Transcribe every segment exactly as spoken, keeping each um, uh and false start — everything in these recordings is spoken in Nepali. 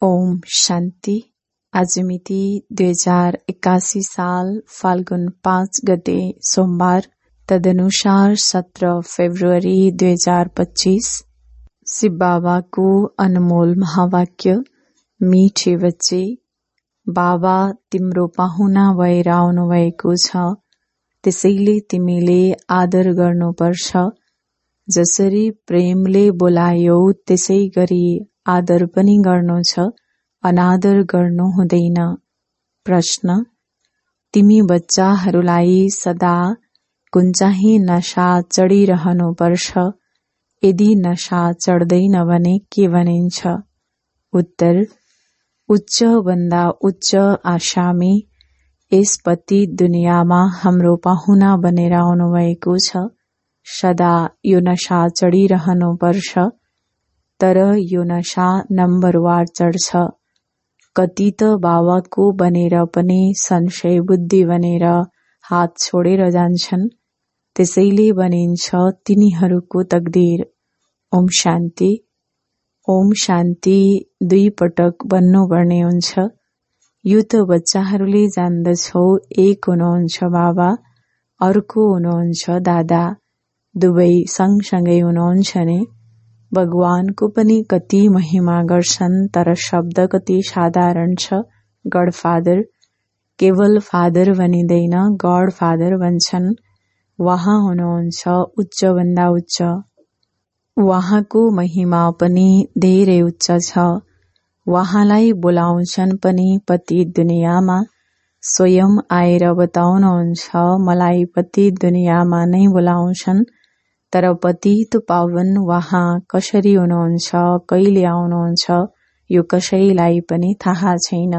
ओम शान्ति। आज मिति दुई हजार एक्कासी साल फाल्गुन पाँच गते सोमबार, तदनुसार सत्रह फेब्रुअरी दुई हजार पच्चीस। शिव बाबाको अनमोल महावाक्य। मिठे बच्चे, बाबा तिम्रो पाहुना भएर आउनु भएको छ, त्यसैले तिमीले आदर गर्नुपर्छ। जसरी प्रेमले बोलायौ त्यसै गरी आदर पनि गर्नु छ, अनादर गर्नु हुँदैन। प्रश्न: तिमी बच्चाहरूलाई सदा कुन चाहिँ नशा चढिरहनु पर्छ? यदि नशा चढ्दैन भने के भनिन्छ? उत्तर: उच्च भन्दा उच्च आशामी यस पति दुनियाँमा हाम्रो पाहुना बनेर आउनु भएको छ। सदा यो नशा चढिरहनु पर्छ, तर यो नशा नम्बरवार चढ्छ। कति त बाबाको बनेर पनि संशय बुद्धि बनेर हात छोडेर जान्छन्। त्यसैले भनिन्छ तिनीहरूको तकदीर। ओम शान्ति। ओम शान्ति दुई पटक भन्नुपर्ने हुन्छ। यो त बच्चाहरूले जान्दछौ, एक हुनुहुन्छ बाबा, अर्को हुनुहुन्छ दादा, दुवै सँगसँगै हुनुहुन्छ नि। भगवानको पनि कति महिमा गर्छन्, तर शब्द कति साधारण छ। गड फादर, केवल फादर भनिँदैन, गड फादर भन्छन्। उहाँ हुनुहुन्छ उच्च भन्दा उच्च। उहाँको महिमा पनि धेरै उच्च छ। उहाँलाई बोलाउँछन् पनि पति दुनियाँमा। स्वयं आएर बताउनुहुन्छ, मलाई पति दुनियाँमा नै बोलाउँछन्, तर पतित पावन उहाँ कसरी हुनुहुन्छ, कहिले आउनुहुन्छ, यो कसैलाई पनि थाहा छैन।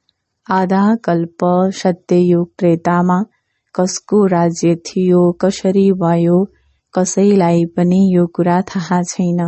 आधा कल्प सत्ययुग त्रेतामा कसको राज्य थियो, कसरी भयो, कसैलाई पनि यो कुरा थाहा छैन।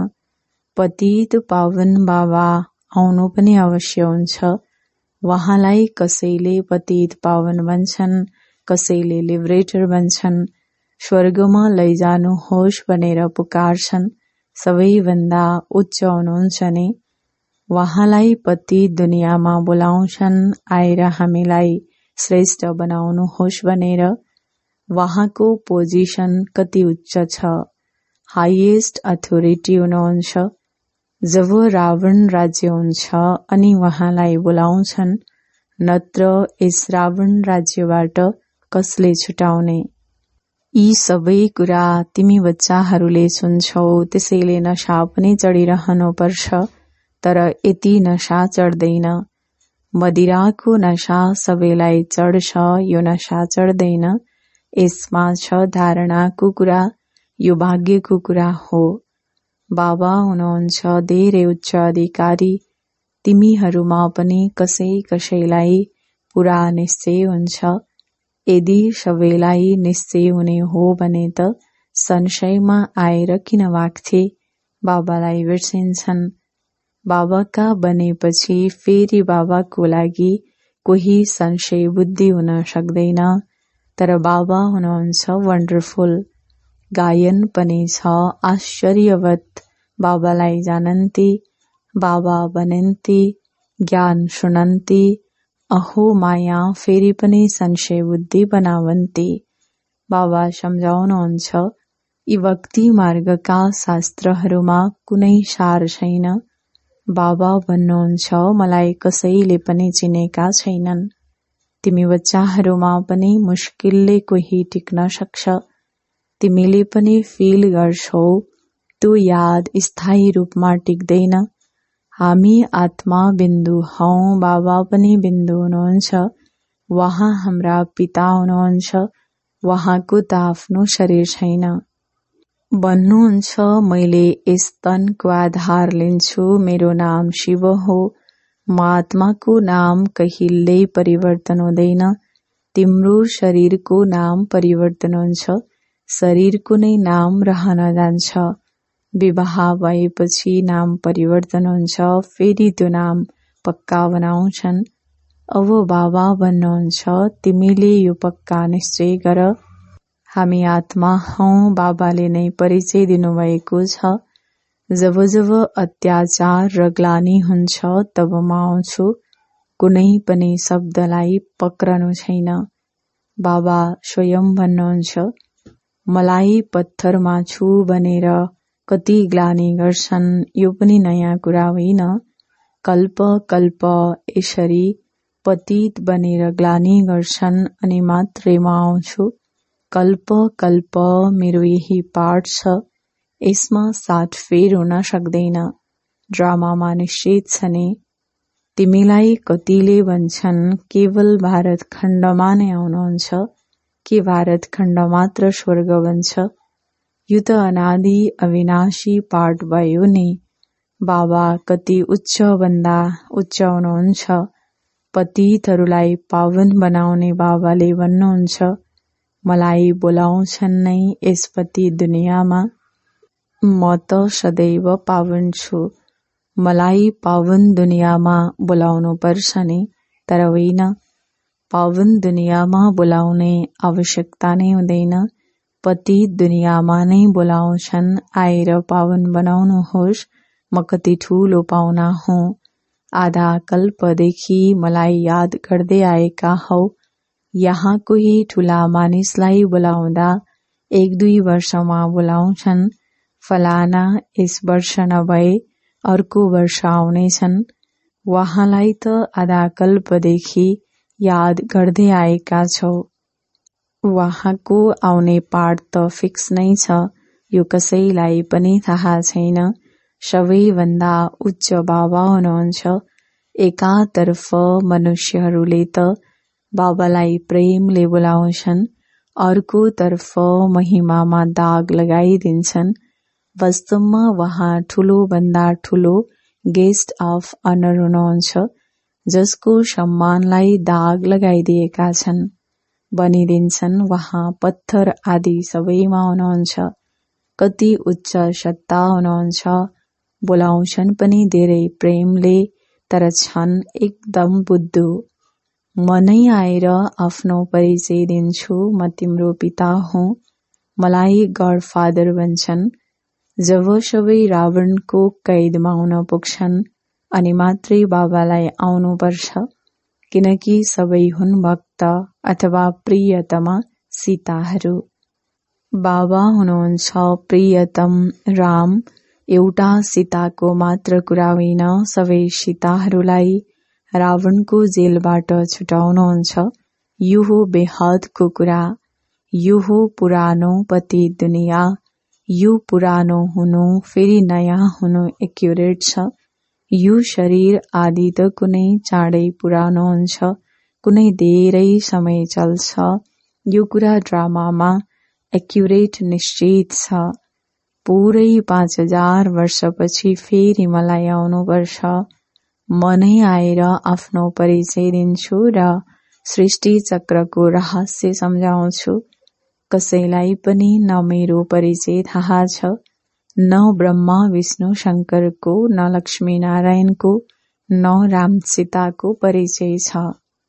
पतित पावन बाबा आउनु पनि अवश्य हुन्छ। उहाँलाई कसैले पतित पावन भन्छन्, कसैले लिबरेटर भन्छन्। स्वर्गमा लैजानुहोस् भनेर पुकार्छन्। सबैभन्दा उच्च हुनुहुन्छ नि। उहाँलाई पति दुनियाँमा बोलाउँछन्, आएर हामीलाई श्रेष्ठ बनाउनुहोस् भनेर। उहाँको पोजिसन कति उच्च छ, हाइएस्ट अथोरिटी हुनुहुन्छ। जब रावण राज्य हुन्छ अनि उहाँलाई बोलाउँछन्, नत्र यस रावण राज्यबाट कसले छुटाउने? यी सबै कुरा तिमी बच्चाहरूले सुन्छौ, त्यसैले नशा पनि चढिरहनु पर्छ, तर यति नशा चढ्दैन। मदिराको नशा सबैलाई चढ्छ, यो नशा चढ्दैन। यसमा छ धारणाको कुरा, यो भाग्यको कुरा हो। बाबा हुनुहुन्छ धेरै उच्च अधिकारी। तिमीहरूमा पनि कसै कसैलाई पुरा निश्चय हुन्छ। यदि सबैलाई निश्चय हुने हो भने त संशयमा आएर किन भाग्थे? बाबालाई बिर्सिन्छन्। बाबाका बनेपछि फेरि बाबाको लागि कोही संशय बुद्धि हुन सक्दैन। तर बाबा हुनुहुन्छ वन्डरफुल। गायन पनि छ आश्चर्यवत। बाबालाई जानन्ती, बाबा बनन्ती, ज्ञान सुनन्ती, अहो माया फेरि पनि संशय बुद्धि बनावन्ती। बाबा सम्झाउनुहुन्छ, यी भक्ति मार्गका शास्त्रहरूमा कुनै सार छैन। बाबा भन्नुहुन्छ, मलाई कसैले पनि चिनेका छैनन्। तिमी बच्चाहरूमा पनि मुस्किलले कोही टिक्न सक्छ। तिमीले पनि फिल गर्छौ, त्यो याद स्थायी रूपमा टिक्दैन। हामी आत्मा बिन्दु हौं, बाबा पनि बिन्दु हुनुहुन्छ। उहाँ हाम्रा पिता हुनुहुन्छ। उहाँको त आफ्नो शरीर छैन। भन्नुहुन्छ, मैले यस तनको आधार लिन्छु, मेरो नाम शिव हो। म आत्माको नाम कहिल्यै परिवर्तन हुँदैन। तिम्रो शरीरको नाम परिवर्तन हुन्छ, शरीरको नै नाम रहन जान्छ। विवाह भएपछि नाम परिवर्तन हुन्छ, फेरि त्यो नाम पक्का बनाउँछन्। अब बाबा भन्नुहुन्छ, तिमीले यो पक्का निश्चय गर, हामी आत्मा हौं। बाबाले नै परिचय दिनुभएको छ। जब जब अत्याचार र ग्लानि हुन्छ तब म आउँछु, कुनै पनि शब्दलाई पक्रनु छैन। बाबा स्वयं भन्नुहुन्छ, मलाई पत्थरमा छु भनेर कति ग्लानि गर्छन्, यो पनि नयाँ कुरा होइन। कल्प कल्प यसरी पतित बनेर ग्लानि गर्छन् अनि मात्रै म आउँछु। कल्प कल्प मेरो यही पाठ छ, यसमा साटफेर हुन सक्दैन। ड्रामामा निश्चित छ नि। तिमीलाई कतिले भन्छन् केवल भारत खण्डमा नै आउनुहुन्छ कि भारत खण्ड मात्र स्वर्ग बन्छ। यो त अनादि अविनाशी पाठ भयो नि। बाबा कति उच्च भन्दा उच्च हुनुहुन्छ। पतितहरूलाई पावन बनाउने बाबाले भन्नुहुन्छ, मलाई बोलाउँछन् नै यस पतित दुनियाँमा। म त सदैव पावन छु। मलाई पावन दुनियाँमा बोलाउनु पर्छ नि, तर होइन। पावन दुनियाँमा बोलाउने आवश्यकता नै हुँदैन। पतित दुनियाँमा नै बोलाउँछन्, आएर पावन बनाउनुहोस्। म कति ठूलो पाहुना हुँ। आधा कल्पदेखि मलाई याद गर्दै आएका हौ। यहाँ कोही ठूला मानिसलाई बोलाउँदा एक दुई वर्षमा बोलाउँछन्, फलाना यस वर्ष नभए अर्को वर्ष आउनेछन्। वहाँलाई त आधा कल्पदेखि याद गर्दै आएका छौ। वहाँको आउने पाठ त फिक्स नै छ। यो कसैलाई पनि थाहा छैन। सबैभन्दा उच्च बाबा हुनुहुन्छ। एकातर्फ मनुष्यहरूले त बाबालाई प्रेमले बोलाउँछन्, अर्कोतर्फ महिमामा दाग लगाइदिन्छन्। वास्तवमा वहाँ ठूलो भन्दा ठूलो गेस्ट अफ अनर हुनुहुन्छ, जसको सम्मानलाई दाग लगाइदिएका छन्। भनिदिन्छन् वहाँ पत्थर आदि सबैमा हुनुहुन्छ। कति उच्च सत्ता हुनुहुन्छ। बोलाउँछन् पनि धेरै प्रेमले, तर छन् एकदम बुद्धु। म नै आएर आफ्नो परिचय दिन्छु, म तिम्रो पिता हुँ। मलाई गडफादर भन्छन्। जब सबै रावणको कैदमा हुन पुग्छन् अनि मात्रै बाबालाई आउनुपर्छ, किनकि सबै हुन् भक्त अथवा प्रियतमा सीताहरू। बाबा हुनुहुन्छ प्रियतम राम। एउटा सीताको मात्र कुरा होइन, सबै सीताहरूलाई रावणको जेलबाट छुटाउनुहुन्छ। यो हो बेहदको कुरा। यो हो पुरानो पतित दुनियाँ। यो पुरानो हुनु फेरि नयाँ हुनु एक्युरेट छ। यो शरीर आदि त कुनै चाँडै पुरानो हुन्छ, कुनै धेरै समय चल्छ। यो कुरा ड्रामामा एक्युरेट निश्चित छ। पुरै पाँच हजार वर्षपछि फेरि मलाई आउनुपर्छ। म नै आएर आफ्नो परिचय दिन्छु र सृष्टि चक्रको रहस्य सम्झाउँछु। कसैलाई पनि न मेरो परिचय थाहा छ, न ब्रह्मा विष्णु शंकरको, न लक्ष्मी नारायणको, न राम सीताको परिचय छ।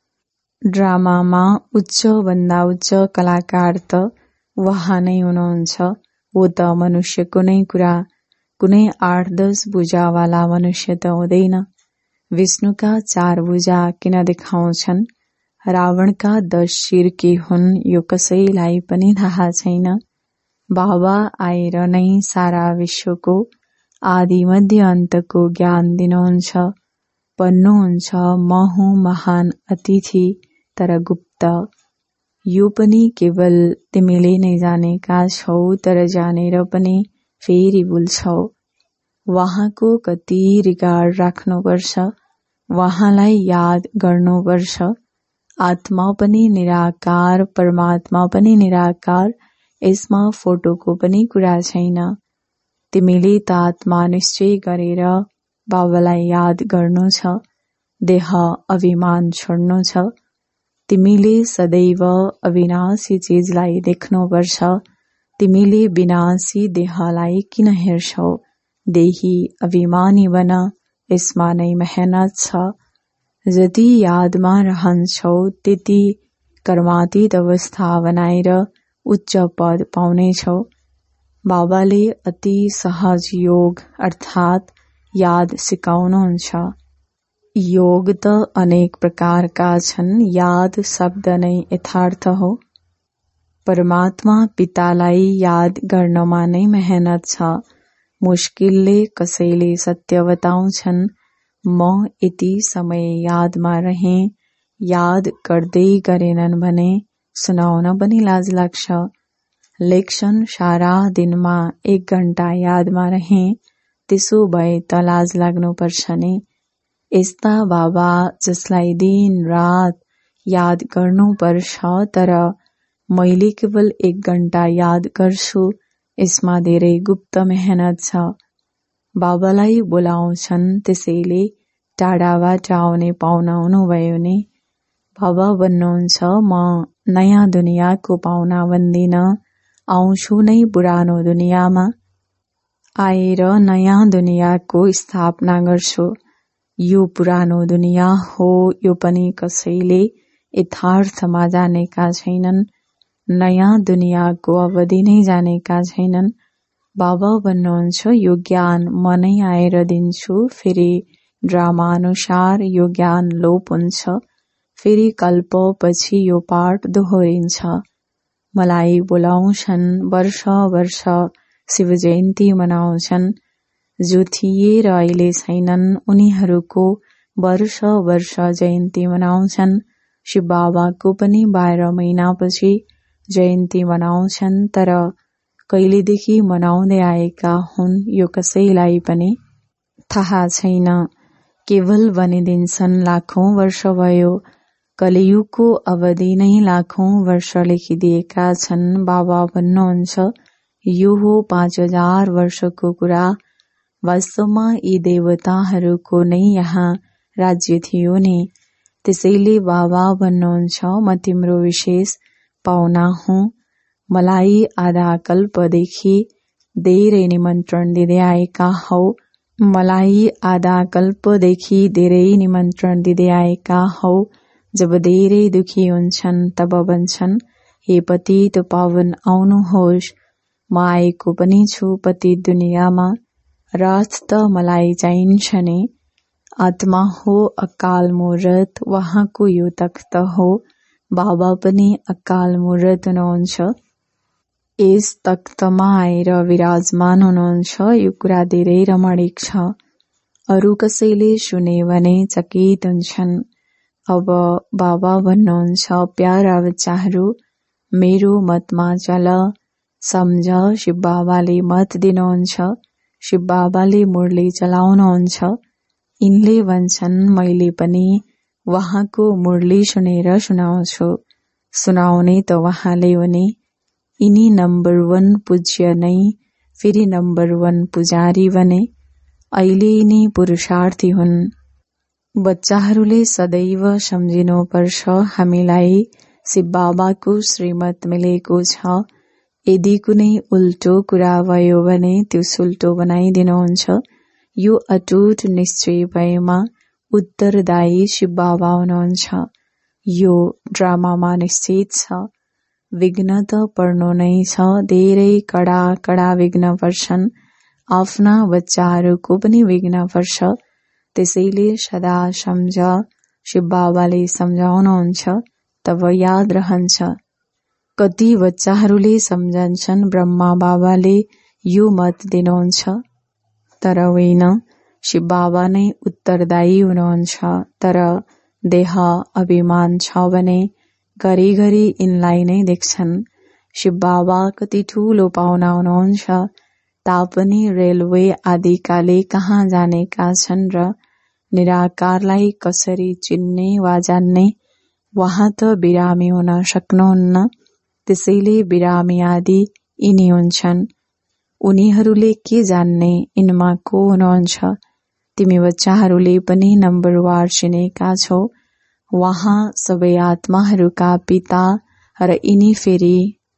ड्रामामा उच्च भन्दा उच्च कलाकार त वहाँ नै हुनुहुन्छ। वो त मनुष्यको नै कुरा। कुनै आठ दस भुजावाला मनुष्य त हुँदैन। विष्णुका चार भुजा किन देखाउँछन्? रावणका दश शिर के हुन् यो कसैलाई पनि थाहा छैन। बाबा आएर नै सारा विश्वको आदि मध्य अन्तको ज्ञान दिनुहुन्छ। भन्नुहुन्छ म हुँ महान अतिथि तर गुप्त। यो पनि केवल तिमीले नै जानेका छौ, तर जानेर पनि फेरि भुल्छौ। वहाँको कति रिगार्ड राख्नुपर्छ, वहाँलाई याद गर्नुपर्छ। आत्मा पनि निराकार, परमात्मा पनि निराकार। यसमा फोटोको पनि कुरा छैन। तिमीले त आत्मा निश्चय गरेर बाबालाई याद गर्नु छ, देह अभिमान छोड्नु छ। तिमीले सदैव अविनाशी चीजलाई देख्नुपर्छ। तिमीले विनाशी देहलाई किन हेर्छौ? देही अभिमानी बन, यसमा नै मेहनत छ। जति यादमा रहन्छौ त्यति कर्मातीत अवस्था बनाएर उच्च पद पाउनेछौ। बाबाले अति सहज योग अर्थात याद सिकाउनुहुन्छ। योग त अनेक प्रकारका छन्, याद शब्द नै यथार्थ हो। परमात्मा पितालाई याद गर्नमा नै मेहनत छ। मुश्किलले कसैले सत्य बताउँछन्, म यति समय यादमा रहे, याद गर्दै गरेनन् भने सुनाउन पनि लाज लाग्छ। लेख्छन् सारा दिनमा एक घण्टा यादमा रहे, त्यसो भए त लाज लाग्नुपर्छ नि। यस्ता बाबा जसलाई दिन रात याद गर्नुपर्छ, तर मैले केवल एक घण्टा याद गर्छु, यसमा धेरै गुप्त मेहनत छ। बाबालाई बोलाउँछन्, त्यसैले टाढाबाट आउने पाहुना हुनुभयो नि। बाबा भन्नुहुन्छ, म नयाँ दुनियाँको पाहुना बन्दिन, आउँछु नै पुरानो दुनियाँमा। आएर नयाँ दुनियाँको स्थापना गर्छु। यो पुरानो दुनियाँ हो, यो पनि कसैले यथार्थमा जानेका छैनन्। नयाँ दुनियाँको अवधि नै जानेका छैनन्। बाबा भन्नुहुन्छ, यो ज्ञान म नै आएर दिन्छु। फेरि ड्रामा अनुसार यो ज्ञान लोप हुन्छ, फेरि कल्पपछि यो पाठ दोहोरिन्छ। मलाई बोलाउँछन्, वर्ष वर्ष शिव जयन्ती मनाउँछन्। जो थिए र अहिले छैनन्, उनीहरूको वर्ष वर्ष जयन्ती मनाउँछन्। शिव बाबाको पनि बाह्र महिनापछि जयन्ती मनाउँछन्, तर कहिलेदेखि मनाउँदै आएका हुन् यो कसैलाई पनि थाहा छैन। केवल भनिदिन्छन् लाखौं वर्ष भयो। कलियुगको अवधि नै लाखौं वर्ष लेखिदिएका छन्। बाबा भन्नुहुन्छ, यो हो पाँच हजार वर्षको कुरा। वास्तवमा यी देवताहरूको नै यहाँ राज्य थियो नि। त्यसैले बाबा भन्नुहुन्छ, म तिम्रो विशेष पाहुना हुँ। मलाई आधा कल्पदेखि धेरै निमन्त्रण दिँदै आएका हौ। मलाई आधा कल्पदेखि धेरै निमन्त्रण दिँदै आएका हौ। जब धेरै दुखी हुन्छन् तब भन्छन्, हे पतित पावन आउनुहोस्। म आएको पनि छु पतित दुनियाँमा। रथ त मलाई चाहिन्छ नि। आत्मा हो अकाल मूर्त, वहाँको यो तख्त हो। बाबा पनि अकाल मूर्त हुनुहुन्छ। यस तख्तमा आएर विराजमान हुनुहुन्छ। यो कुरा धेरै रमणीक छ। अरू कसैले सुने भने चकित हुन्छन्। अब बाबा भन्नुहुन्छ, प्यारा बच्चाहरू, मेरो मतमा चल, सम्झ। शिव बाबाले मत दिनुहुन्छ। शिव बाबाले मुरली चलाउनुहुन्छ। यिनले भन्छन्, मैले पनि वहाँको मुरली सुनेर सुनाउँछु। सुनाउने त वहाँले हो नि। यिनी नम्बर वन पूज्य नै, फेरि नम्बर वन पुजारी बने। अहिले यिनी पुरुषार्थी हुन्। बच्चाहरूले सदैव सम्झिनुपर्छ, हामीलाई शिव बाबाको श्रीमत मिलेको छ। यदि कुनै उल्टो कुरा भयो भने त्यो सुल्टो बनाइदिनुहुन्छ। यो अटुट निश्चय भएमा उत्तरदायी शिव बाबा हुनुहुन्छ। यो ड्रामामा निश्चित छ। विघ्न त पर्नु नै छ। धेरै कडा कडा विघ्न पर्छन्। आफ्ना बच्चाहरूको पनि विघ्न पर्छ। त्यसैले सदा सम्झ। शिव बाबाले सम्झाउनुहुन्छ, तब याद रहन्छ। कति बच्चाहरूले सम्झन्छन् ब्रह्मा बाबाले यो मत दिनुहुन्छ, तर होइन, शिव बाबा नै उत्तरदायी हुनुहुन्छ। तर देह अभिमान छ भने घरिघरि यिनलाई नै देख्छन्। शिव बाबा कति ठूलो पाहुना हुनुहुन्छ, तापनि रेलवे आदिकाले कहाँ जानेका छन् र निराकारलाई कसरी चिन्ने वा जान्ने। वहाँ त बिरामी हुन सक्नुहुन्न। त्यसैले बिरामी आदि यिनी हुन्छन्। उनीहरूले के जान्ने यिनमा को हुनुहुन्छ। तिमी बच्चाहरूले पनि नम्बरवार चिनेका छौ। वहाँ सबै आत्माहरूका पिता र यिनी फेरि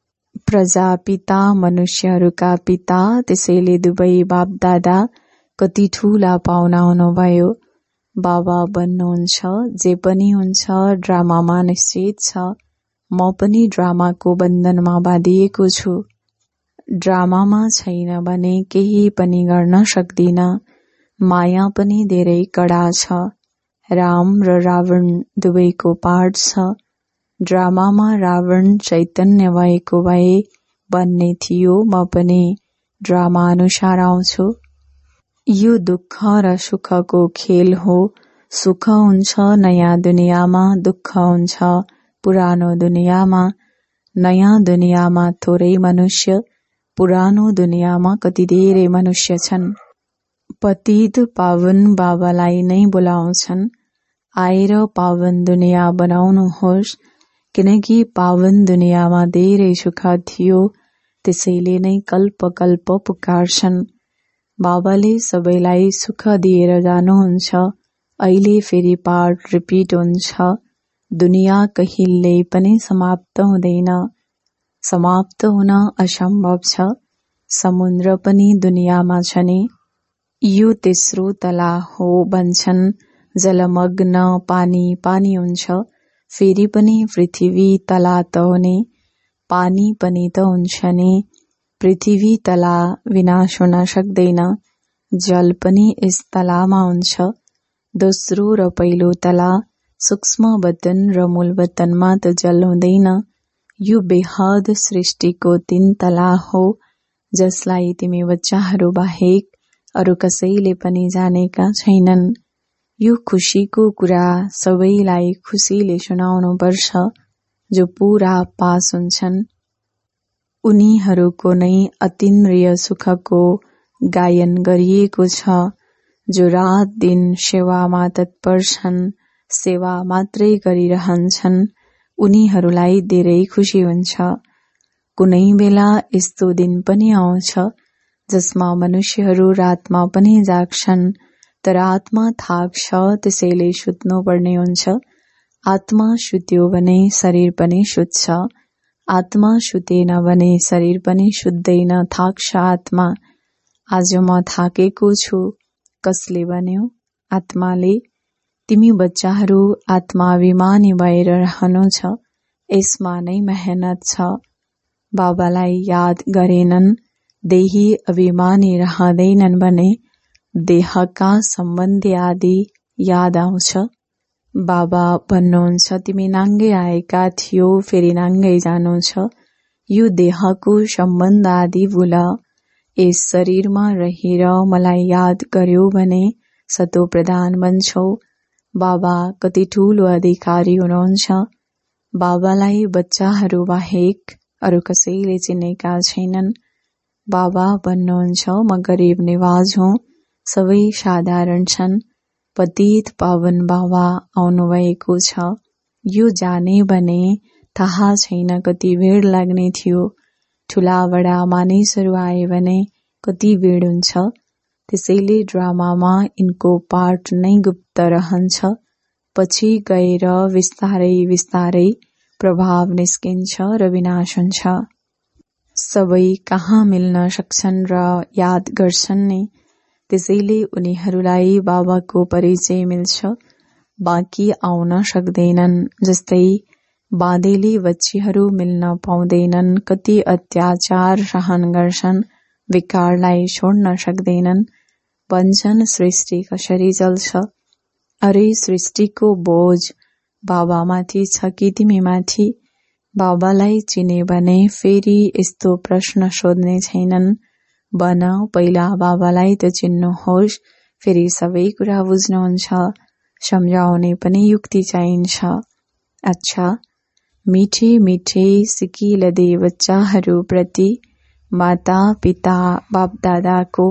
प्रजापिता मनुष्यहरूका पिता। त्यसैले दुवै बाप दादा कति ठूला पाहुना हुनुभयो। बाबा भन्नुहुन्छ, जे पनि हुन्छ ड्रामामा निश्चित छ। म पनि ड्रामाको बन्धनमा बाँधिएको छु। ड्रामामा छैन भने केही पनि गर्न सक्दिन। माया पनि धेरै कडा छ। राम र रावण दुवैको पाठ छ। ड्रामामा रावण चैतन्य भएको भए भन्ने थियो, म पनि ड्रामा अनुसार आउँछु। यो दुःख र सुखको खेल हो। सुख हुन्छ नयाँ दुनियाँमा, दुःख हुन्छ पुरानो दुनियाँमा। नयाँ दुनियाँमा थोरै मनुष्य, पुरानो दुनियाँमा कति धेरै मनुष्य छन्। पतित पावन बाबालाई नै बोलाउँछन्, आएर पावन दुनियाँ बनाउनुहोस्। किनकि पावन दुनियाँमा धेरै सुख थियो, त्यसैले नै कल्प कल्प पुकार्छन्। बाबाले सबैलाई सुख दिएर जानुहुन्छ। अहिले फेरि पाठ रिपिट हुन्छ। दुनियाँ कहिल्यै पनि समाप्त हुँदैन। समाप्त हुन असम्भव छ। समुद्र पनि दुनियाँमा छ नि। यो तेस्रो तला हो भन्छन्। जलमग्न पानी पानी हुन्छ। फेरि पनि पृथ्वी तला त हो नि। पानी पनि त हुन्छ नि। पृथ्वी तला विनाश हुन सक्दैन। जल पनि यस तलामा हुन्छ। दोस्रो र पहिलो तला, सूक्ष्म वतन र मूल वतनमा त जल हुँदैन। यो बेहद सृष्टिको तीन तला हो, जसलाई तिमी बच्चाहरू बाहेक अरू कसैले पनि जानेका छैनन्। यो खुसीको कुरा सबैलाई खुसीले सुनाउनु पर्छ। जो पूरा पास हुन्छन्, उनीहरूको नै अतीन्द्रिय सुखको गायन गरिएको छ। जो रात दिन सेवामा तत्पर छन्, सेवा मात्रै गरिरहन्छन्, उनीहरूलाई धेरै खुसी हुन्छ। कुनै बेला यस्तो दिन पनि आउँछ जसमा मनुष्यहरू रातमा पनि जाग्छन्, तर आत्मा थाक्छ, त्यसैले सुत्नु पर्ने हुन्छ। आत्मा सुत्यो भने शरीर पनि सुत्छ। आत्मा सुतेन भने शरीर पनि सुत्दैन, थाक्छ आत्मा। आज म थाकेको छु। कसले भन्यो? आत्माले। तिमी बच्चाहरू आत्माभिमानी भएर रहनु छ। यसमा नै मेहनत छ। बाबालाई याद गरेनन्, देही अभिमानी रहँदैनन् भने देहका सम्बन्धी आदि याद आउँछ। बाबा भन्नुहुन्छ, तिमी नाङ्गै आएका थियो, फेरि नाङ्गै जानु छ। यो देहको सम्बन्ध आदि भुल। यस शरीरमा रहेर मलाई याद गर्यो भने सतो प्रधान बन्छौ। बाबा कति ठूलो अधिकारी हुनुहुन्छ। बाबालाई बच्चाहरू बाहेक अरू कसैले चिनेका छैनन्। बाबा भन्नुहुन्छ, म गरिब निवाज हुँ, सबै साधारण छन्। पतित पावन बाबा आउनुभएको छ। यो जाने भने थाहा छैन कति भिड लाग्ने थियो। ठूला बडा मानिसहरू आए भने कति भिड हुन्छ। त्यसैले ड्रामामा यिनको पाठ नै गुप्त रहन्छ। पछि गएर विस्तारै विस्तारै प्रभाव निस्किन्छ र विनाश हुन्छ। सबै कहाँ मिल्न सक्छन् र याद गर्छन् नि, त्यसैले उनीहरूलाई बाबाको परिचय मिल्छ। बाँकी आउन सक्दैनन्। जस्तै बाँधेली बच्चीहरू मिल्न पाउँदैनन्, कति अत्याचार सहन गर्छन्, विकारलाई छोड्न सक्दैनन्। भन्छन् सृष्टि कसरी चल्छ? अरे सृष्टिको बोझ बाबामाथि छ कि तिमीमाथि? बाबालाई चिने भने फेरि यस्तो प्रश्न सोध्ने छैनन्। भन, पहिला बाबालाई त चिन्नुहोस्, फेरि सबै कुरा बुझ्नुहुन्छ। सम्झाउने पनि युक्ति चाहिन्छ। अच्छा, मिठे मिठे सिकिलदे बच्चाहरू प्रति माता पिता बाप दादाको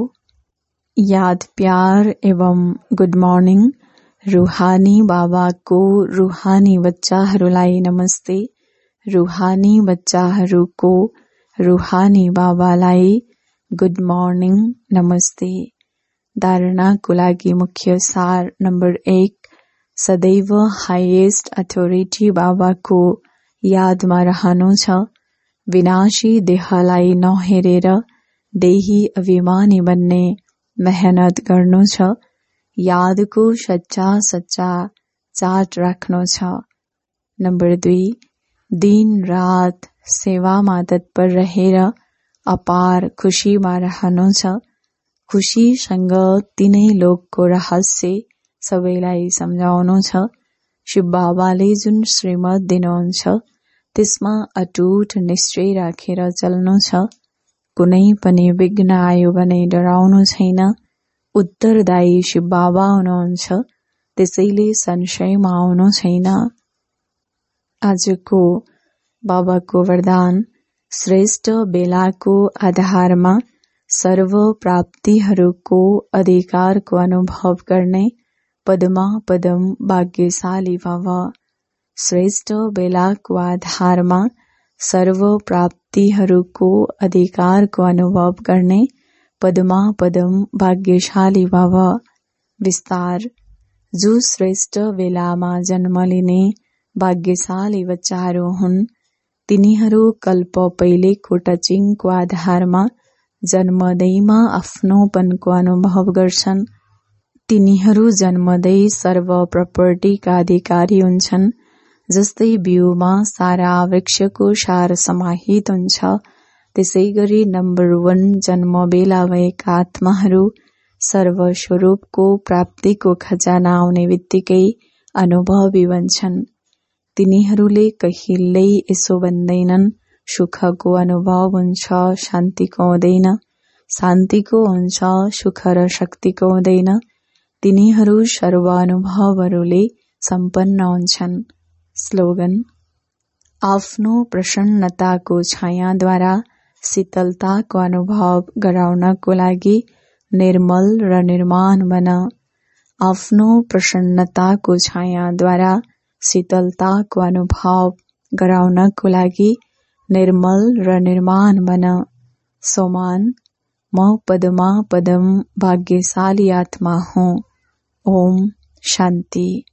याद प्यार एवं गुड मर्निङ। रूहानी बाबाको रूहानी बच्चाहरूलाई नमस्ते। रूहानी बच्चाहरूको रूहानी बाबालाई गुड मर्निङ नमस्ते। धारणाको लागि मुख्य सार नम्बर एक, सदैव हाईएस्ट अथोरिटी बाबाको यादमा रहनु छ। विनाशी देहलाई नहेरेर देही अभिमानी बन्ने मेहनत गर्नु छ। यादको सच्चा सच्चा चाट राख्नु छ। नम्बर दुई, दिन रात सेवामा तत्पर रहेर अपार खुशीमा रहनु छ। खुशीसँग तिनै लोकको रहस्य सबैलाई सम्झाउनु छ। शिव बाबाले जुन श्रीमत दिनुहुन्छ त्यसमा अटुट निश्चय राखेर चल्नु छ। कुनै पनि विघ्न आयो भने डराउनु छैन। उत्तरदायी शिव बाबा हुनुहुन्छ, त्यसैले संशयमा आउनु छैन। आजको बाबाको वरदान, श्रेष्ठ बेलाको आधारमा सर्व प्राप्तिहरूको अधिकारको अनुभव गर्ने पदमा पदम भाग्यशाली भव। श्रेष्ठ बेलाको आधारमा सर्व प्राप्तिहरूको अधिकारको अनुभव गर्ने पदमा पदम भाग्यशाली भव। विस्तार, जो श्रेष्ठ बेलामा जन्म लिने भाग्यशाली बच्चाहरू हुन् तिनीहरू कल्प पहिलेको टचिङको आधारमा जन्मदैमा आफ्नोपनको अनुभव गर्छन्। तिनीहरू जन्मदै सर्व प्रपर्टीका अधिकारी हुन्छन्। जस्तै बिउमा सारा वृक्षको सार समाहित हुन्छ, त्यसै गरी नम्बर वन जन्म बेला भएका आत्माहरू सर्वस्वरूपको प्राप्तिको खजाना आउने बित्तिकै अनुभवी बन्छन्। तिनीहरूले कहिल्यै यसो भन्दैनन् सुखको अनुभव हुन्छ, शान्तिको हुँदैन, शान्तिको हुन्छ, सुख र शक्तिको हुँदैन। तिनीहरू सर्व अनुभवहरूले सम्पन्न हुन्छन्। स्लोगन, आफ्नो प्रसन्नताको छायाद्वारा शीतलताको अनुभव गराउनको लागि निर्मल र निर्माण बन। आफ्नो प्रसन्नताको छायाद्वारा शीतलताको अनुभव गराउनको लागि निर्मल र निर्माण बन। सोमान, म पदमा पदम भाग्यशाली आत्मा हूँ। ओम शान्ति।